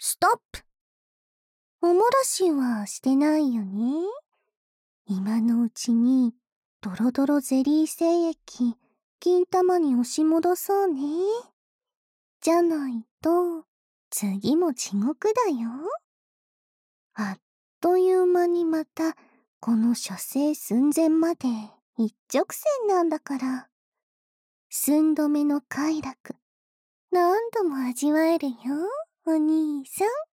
ストップ。おもらしはしてないよね。今のうちにドロドロゼリー精液金玉に押し戻そうね。じゃないと次も地獄だよ。あっという間にまたこの射精寸前まで一直線なんだから。寸止めの快楽何度も味わえるよ、お兄さん。